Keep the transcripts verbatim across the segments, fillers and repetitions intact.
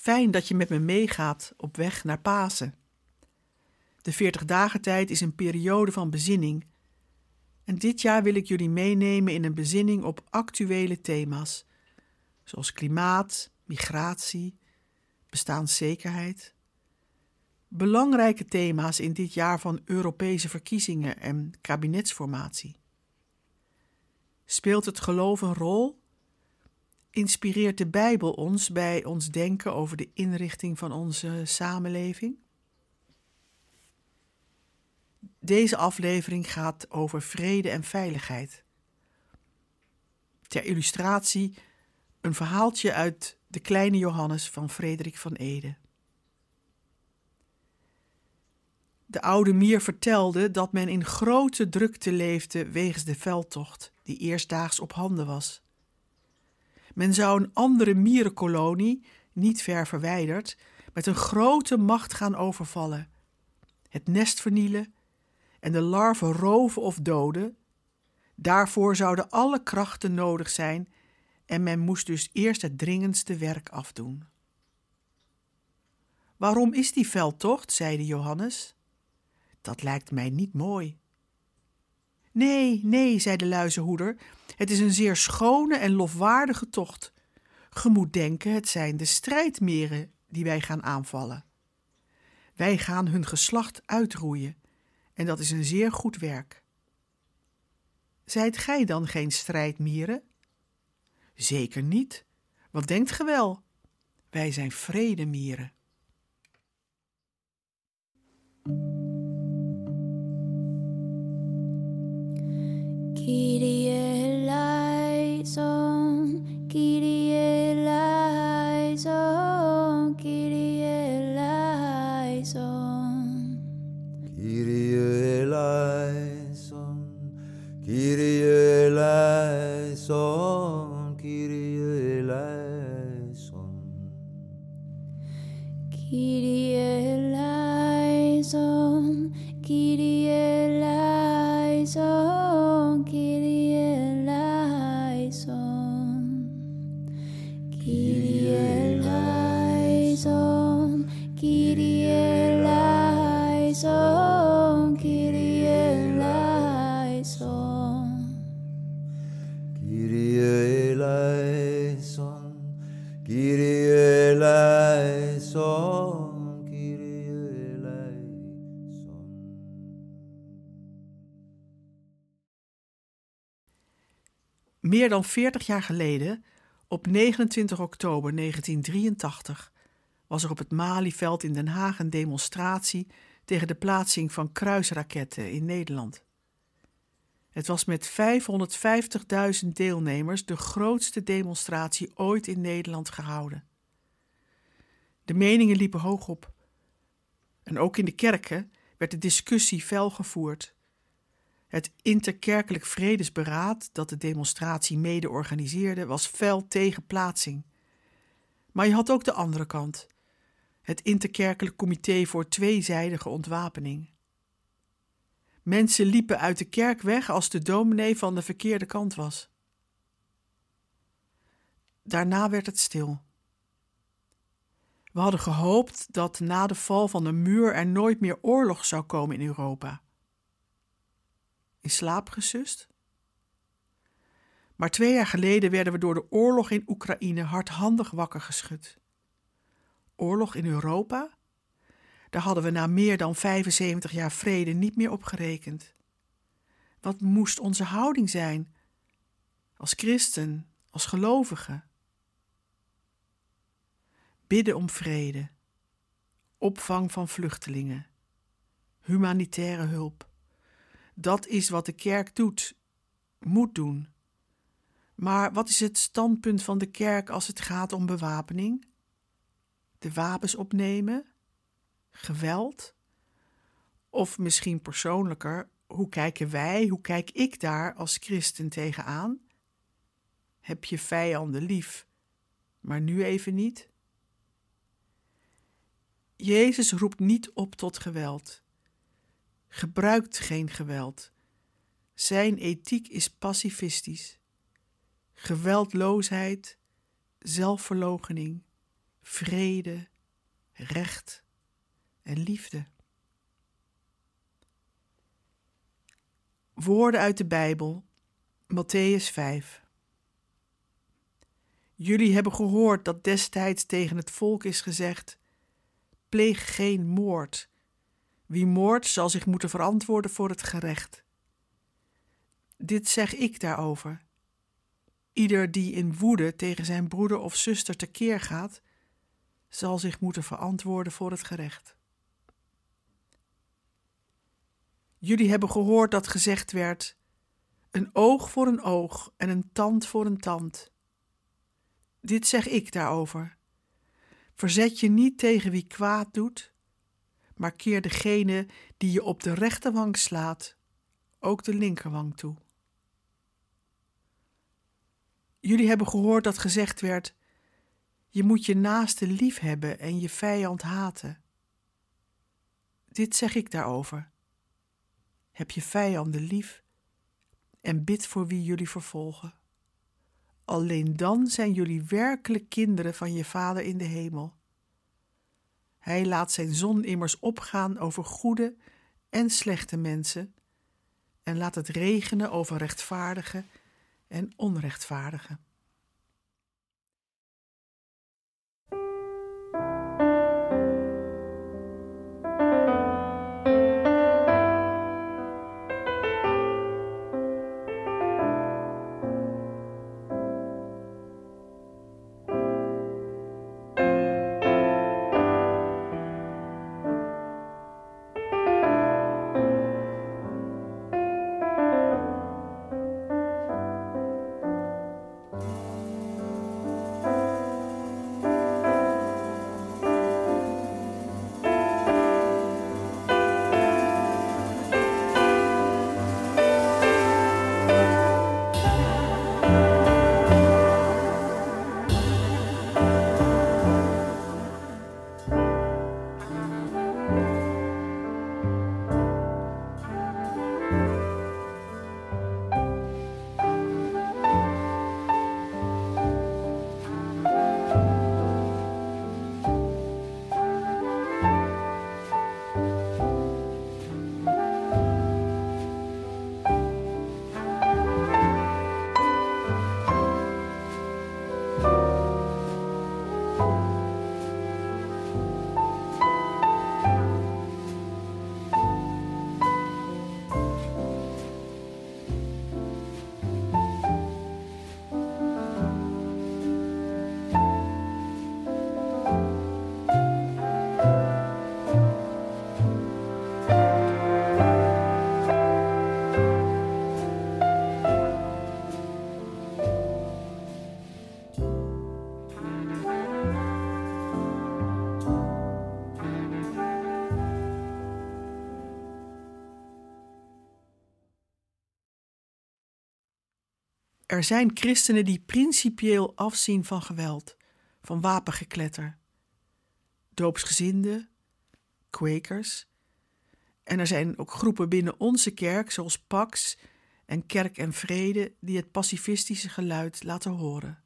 Fijn dat je met me meegaat op weg naar Pasen. De veertig dagen tijd is een periode van bezinning. En dit jaar wil ik jullie meenemen in een bezinning op actuele thema's, zoals klimaat, migratie, bestaanszekerheid. Belangrijke thema's in dit jaar van Europese verkiezingen en kabinetsformatie. Speelt het geloof een rol? Inspireert de Bijbel ons bij ons denken over de inrichting van onze samenleving? Deze aflevering gaat over vrede en veiligheid. Ter illustratie een verhaaltje uit De Kleine Johannes van Frederik van Eede. De oude Mier vertelde dat men in grote drukte leefde wegens de veldtocht die eerstdaags op handen was. Men zou een andere mierenkolonie, niet ver verwijderd, met een grote macht gaan overvallen, het nest vernielen en de larven roven of doden. Daarvoor zouden alle krachten nodig zijn en men moest dus eerst het dringendste werk afdoen. Waarom is die veldtocht, zeide Johannes. Dat lijkt mij niet mooi. Nee, nee, zei de luizenhoeder, het is een zeer schone en lofwaardige tocht. Ge moet denken, het zijn de strijdmeren die wij gaan aanvallen. Wij gaan hun geslacht uitroeien en dat is een zeer goed werk. Zijt gij dan geen strijdmieren? Zeker niet. Wat denkt ge wel? Wij zijn vredemieren. Kyrie eleison, Kyrie eleison, Kyrie eleison. Kyrie eleison, Kyrie eleison, Kyrie eleison. Kyrie eleison, Kyrie eleison, Kyrie eleison. Kyrie eleison, Kyrie eleison, Kyrie eleison. Kyrie eleison, Kyrie eleison, Kyrie eleison. Meer dan veertig jaar geleden, op negenentwintig oktober negentien drieëntachtig, was er op het Malieveld in Den Haag een demonstratie tegen de plaatsing van kruisraketten in Nederland. Het was met vijfhonderdvijftigduizend deelnemers de grootste demonstratie ooit in Nederland gehouden. De meningen liepen hoog op. En ook in de kerken werd de discussie fel gevoerd. Het interkerkelijk vredesberaad, dat de demonstratie mede organiseerde, was fel tegen plaatsing. Maar je had ook de andere kant. Het interkerkelijk comité voor tweezijdige ontwapening. Mensen liepen uit de kerk weg als de dominee van de verkeerde kant was. Daarna werd het stil. We hadden gehoopt dat na de val van de muur er nooit meer oorlog zou komen in Europa. In slaap gesust? Maar twee jaar geleden werden we door de oorlog in Oekraïne hardhandig wakker geschud. Oorlog in Europa? Daar hadden we na meer dan vijfenzeventig jaar vrede niet meer op gerekend. Wat moest onze houding zijn? Als christen, als gelovige? Bidden om vrede, opvang van vluchtelingen, humanitaire hulp. Dat is wat de kerk doet, moet doen. Maar wat is het standpunt van de kerk als het gaat om bewapening? De wapens opnemen? Geweld? Of misschien persoonlijker, hoe kijken wij, hoe kijk ik daar als christen tegenaan? Heb je vijanden lief, maar nu even niet? Jezus roept niet op tot geweld. Gebruikt geen geweld. Zijn ethiek is pacifistisch. Geweldloosheid, zelfverloochening, vrede, recht en liefde. Woorden uit de Bijbel, Mattheüs vijf. Jullie hebben gehoord dat destijds tegen het volk is gezegd: pleeg geen moord. Wie moordt zal zich moeten verantwoorden voor het gerecht. Dit zeg ik daarover. Ieder die in woede tegen zijn broeder of zuster tekeer gaat, zal zich moeten verantwoorden voor het gerecht. Jullie hebben gehoord dat gezegd werd: een oog voor een oog en een tand voor een tand. Dit zeg ik daarover. Verzet je niet tegen wie kwaad doet, maar keer degene die je op de rechterwang slaat, ook de linkerwang toe. Jullie hebben gehoord dat gezegd werd: je moet je naaste lief hebben en je vijand haten. Dit zeg ik daarover. Heb je vijanden lief en bid voor wie jullie vervolgen. Alleen dan zijn jullie werkelijk kinderen van je Vader in de hemel. Hij laat zijn zon immers opgaan over goede en slechte mensen en laat het regenen over rechtvaardigen en onrechtvaardigen. Er zijn christenen die principieel afzien van geweld, van wapengekletter. Doopsgezinden, kwekers. En er zijn ook groepen binnen onze kerk, zoals Pax en Kerk en Vrede, die het pacifistische geluid laten horen.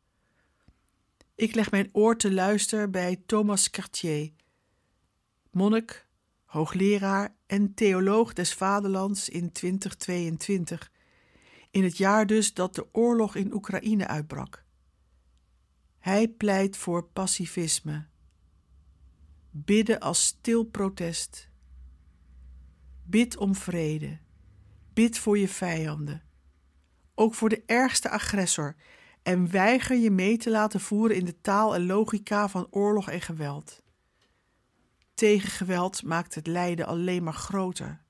Ik leg mijn oor te luisteren bij Thomas Cartier, monnik, hoogleraar en theoloog des vaderlands in twintig tweeëntwintig, in het jaar dus dat de oorlog in Oekraïne uitbrak. Hij pleit voor pacifisme. Bidden als stil protest. Bid om vrede. Bid voor je vijanden. Ook voor de ergste agressor. En weiger je mee te laten voeren in de taal en logica van oorlog en geweld. Tegengeweld maakt het lijden alleen maar groter.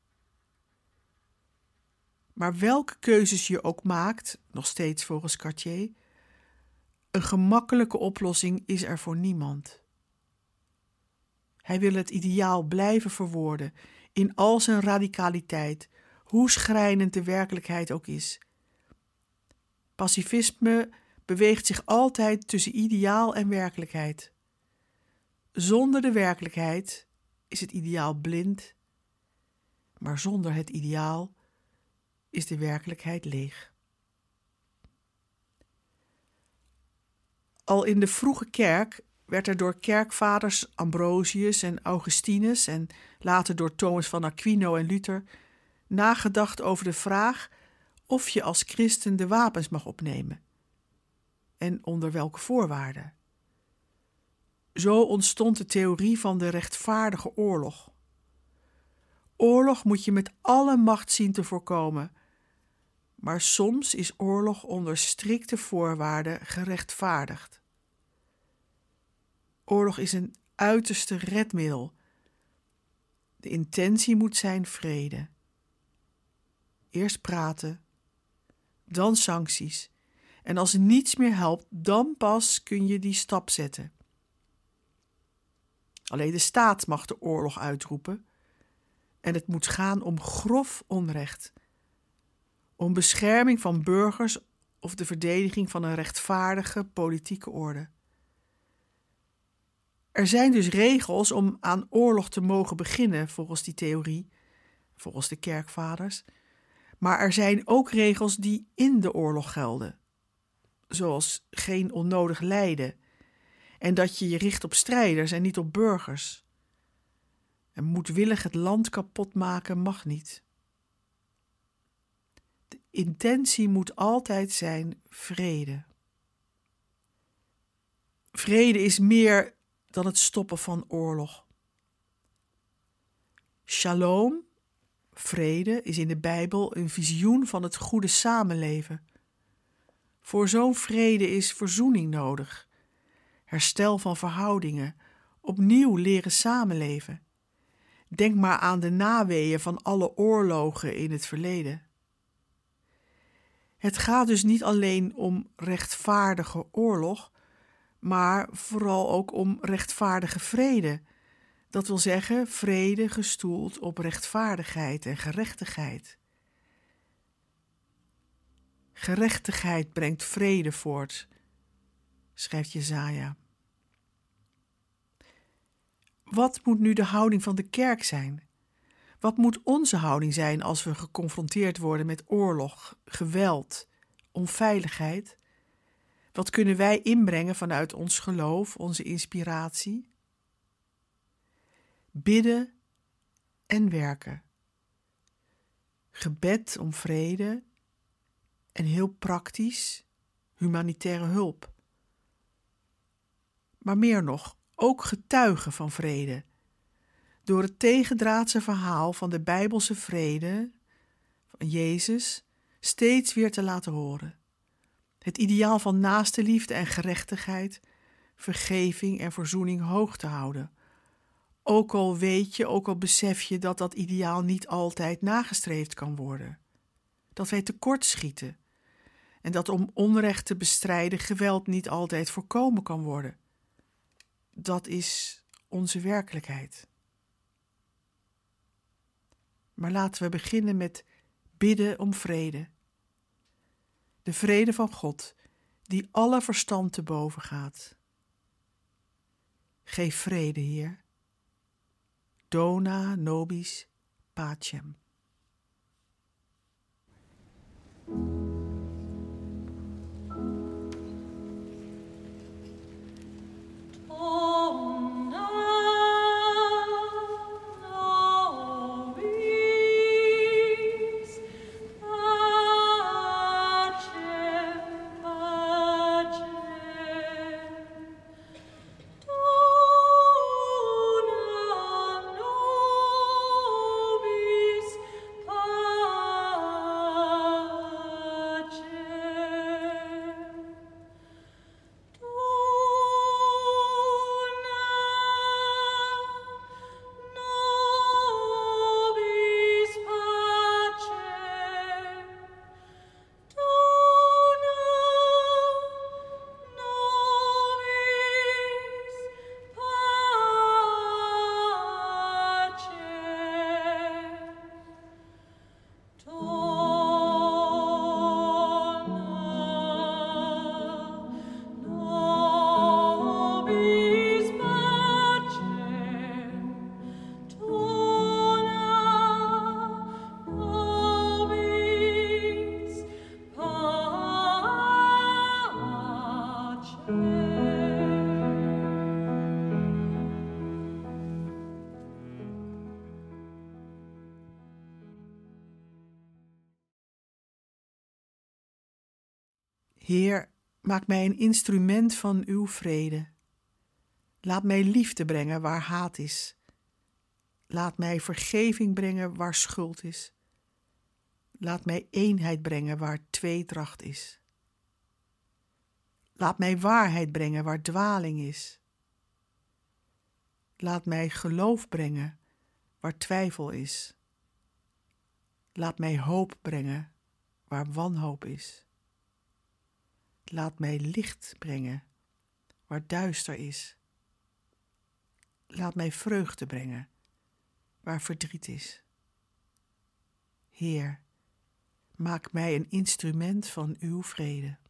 Maar welke keuzes je ook maakt, nog steeds volgens Cartier, een gemakkelijke oplossing is er voor niemand. Hij wil het ideaal blijven verwoorden, in al zijn radicaliteit, hoe schrijnend de werkelijkheid ook is. Pacifisme beweegt zich altijd tussen ideaal en werkelijkheid. Zonder de werkelijkheid is het ideaal blind, maar zonder het ideaal is de werkelijkheid leeg. Al in de vroege kerk werd er door kerkvaders Ambrosius en Augustinus en later door Thomas van Aquino en Luther nagedacht over de vraag of je als christen de wapens mag opnemen en onder welke voorwaarden. Zo ontstond de theorie van de rechtvaardige oorlog. Oorlog moet je met alle macht zien te voorkomen, maar soms is oorlog onder strikte voorwaarden gerechtvaardigd. Oorlog is een uiterste redmiddel. De intentie moet zijn vrede. Eerst praten, dan sancties. En als niets meer helpt, dan pas kun je die stap zetten. Alleen de staat mag de oorlog uitroepen. En het moet gaan om grof onrecht. Om bescherming van burgers of de verdediging van een rechtvaardige politieke orde. Er zijn dus regels om aan oorlog te mogen beginnen, volgens die theorie, volgens de kerkvaders. Maar er zijn ook regels die in de oorlog gelden, zoals geen onnodig lijden en dat je je richt op strijders en niet op burgers. En moedwillig het land kapot maken mag niet. De intentie moet altijd zijn vrede. Vrede is meer dan het stoppen van oorlog. Shalom, vrede, is in de Bijbel een visioen van het goede samenleven. Voor zo'n vrede is verzoening nodig, herstel van verhoudingen, opnieuw leren samenleven. Denk maar aan de naweeën van alle oorlogen in het verleden. Het gaat dus niet alleen om rechtvaardige oorlog, maar vooral ook om rechtvaardige vrede. Dat wil zeggen, vrede gestoeld op rechtvaardigheid en gerechtigheid. Gerechtigheid brengt vrede voort, schrijft Jesaja. Wat moet nu de houding van de kerk zijn? Wat moet onze houding zijn als we geconfronteerd worden met oorlog, geweld, onveiligheid? Wat kunnen wij inbrengen vanuit ons geloof, onze inspiratie? Bidden en werken. Gebed om vrede en heel praktisch humanitaire hulp. Maar meer nog, ook getuigen van vrede. Door het tegendraadse verhaal van de Bijbelse vrede van Jezus steeds weer te laten horen. Het ideaal van naastenliefde en gerechtigheid, vergeving en verzoening hoog te houden. Ook al weet je, ook al besef je dat dat ideaal niet altijd nagestreefd kan worden. Dat wij tekortschieten en dat om onrecht te bestrijden geweld niet altijd voorkomen kan worden. Dat is onze werkelijkheid. Maar laten we beginnen met bidden om vrede. De vrede van God, die alle verstand te boven gaat. Geef vrede, Heer. Dona nobis pacem. Nobis Heer, maak mij een instrument van uw vrede. Laat mij liefde brengen waar haat is. Laat mij vergeving brengen waar schuld is. Laat mij eenheid brengen waar tweedracht is. Laat mij waarheid brengen waar dwaling is. Laat mij geloof brengen waar twijfel is. Laat mij hoop brengen waar wanhoop is. Laat mij licht brengen waar duister is. Laat mij vreugde brengen waar verdriet is. Heer, maak mij een instrument van uw vrede.